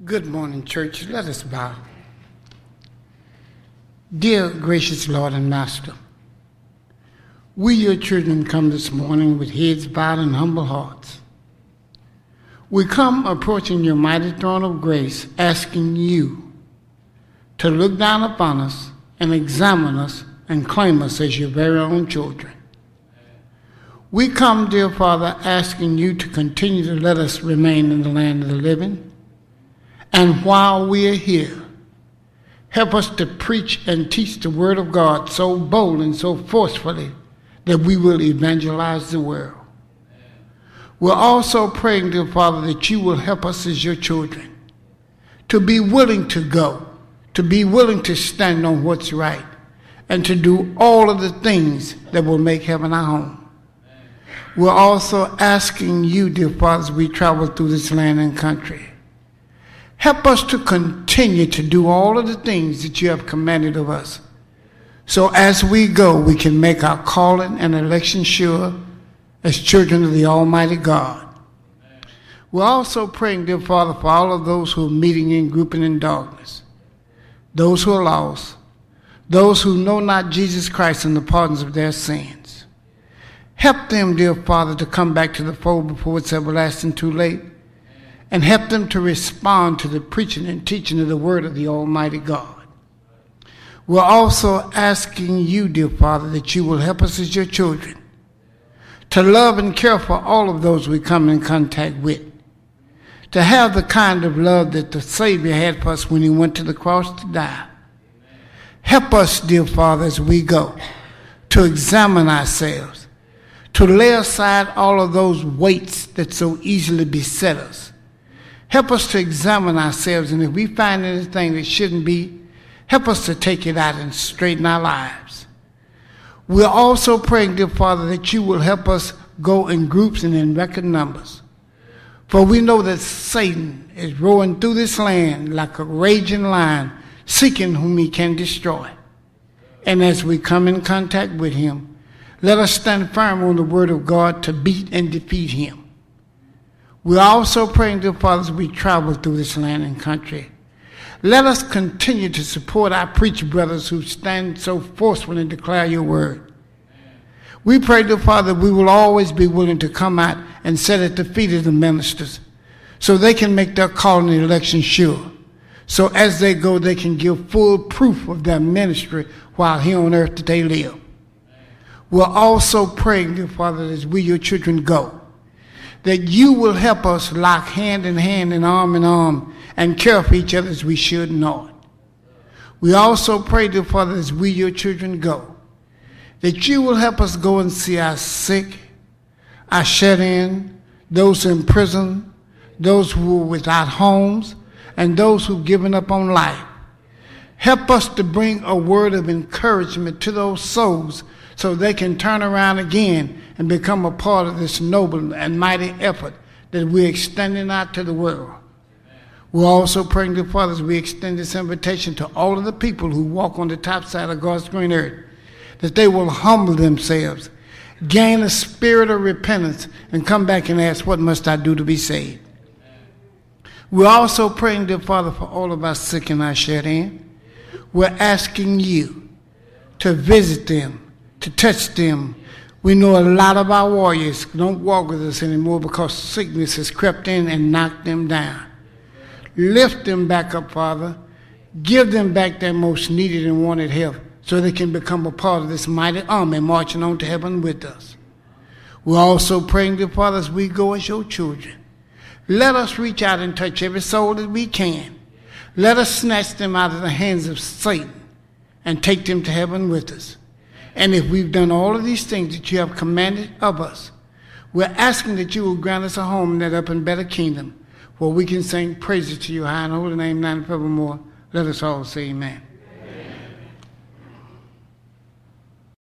Good morning, church. Let us bow. Dear gracious Lord and Master, we, your children, come this morning with heads bowed and humble hearts. We come approaching your mighty throne of grace, asking you to look down upon us and examine us and claim us as your very own children. We come, dear Father, asking you to continue to let us remain in the land of the living. And while we are here, help us to preach and teach the word of God so bold and so forcefully that we will evangelize the world. We're also praying, dear Father, that you will help us as your children to be willing to go, to be willing to stand on what's right, and to do all of the things that will make heaven our home. We're also asking you, dear Father, as we travel through this land and country, help us to continue to do all of the things that you have commanded of us. So as we go, we can make our calling and election sure as children of the Almighty God. We're also praying, dear Father, for all of those who are meeting and grouping in darkness, those who are lost, those who know not Jesus Christ and the pardons of their sins. Help them, dear Father, to come back to the fold before it's everlasting too late, and help them to respond to the preaching and teaching of the word of the Almighty God. We're also asking you, dear Father, that you will help us as your children to love and care for all of those we come in contact with, to have the kind of love that the Savior had for us when he went to the cross to die. Help us, dear Father, as we go, to examine ourselves, to lay aside all of those weights that so easily beset us. Help us to examine ourselves, and if we find anything that shouldn't be, help us to take it out and straighten our lives. We're also praying, dear Father, that you will help us go in groups and in record numbers. For we know that Satan is roaring through this land like a raging lion, seeking whom he can destroy. And as we come in contact with him, let us stand firm on the word of God to beat and defeat him. We're also praying, dear Father, as we travel through this land and country, let us continue to support our preacher brothers who stand so forcefully and declare your word. We pray, dear Father, we will always be willing to come out and sit at the feet of the ministers so they can make their calling and election sure. So as they go, they can give full proof of their ministry while here on earth that they live. We're also praying, dear Father, as we, your children, go, that you will help us lock hand in hand and arm and care for each other as we should not. We also pray, dear Father, as we, your children, go, that you will help us go and see our sick, our shut-in, those in prison, those who are without homes, and those who've given up on life. Help us to bring a word of encouragement to those souls so they can turn around again and become a part of this noble and mighty effort that we're extending out to the world. We're also praying, dear Father, as we extend this invitation to all of the people who walk on the top side of God's green earth, that they will humble themselves, gain a spirit of repentance, and come back and ask, what must I do to be saved? We're also praying, dear Father, for all of our sick and our shut-in. We're asking you to visit them, to touch them. We know a lot of our warriors don't walk with us anymore because sickness has crept in and knocked them down. Lift them back up, Father. Give them back their most needed and wanted help so they can become a part of this mighty army marching on to heaven with us. We're also praying, dear Father, as we go as your children. Let us reach out and touch every soul that we can. Let us snatch them out of the hands of Satan and take them to heaven with us. And if we've done all of these things that you have commanded of us, we're asking that you will grant us a home in that up and better kingdom where we can sing praises to your high and holy name now and forevermore. Let us all say amen.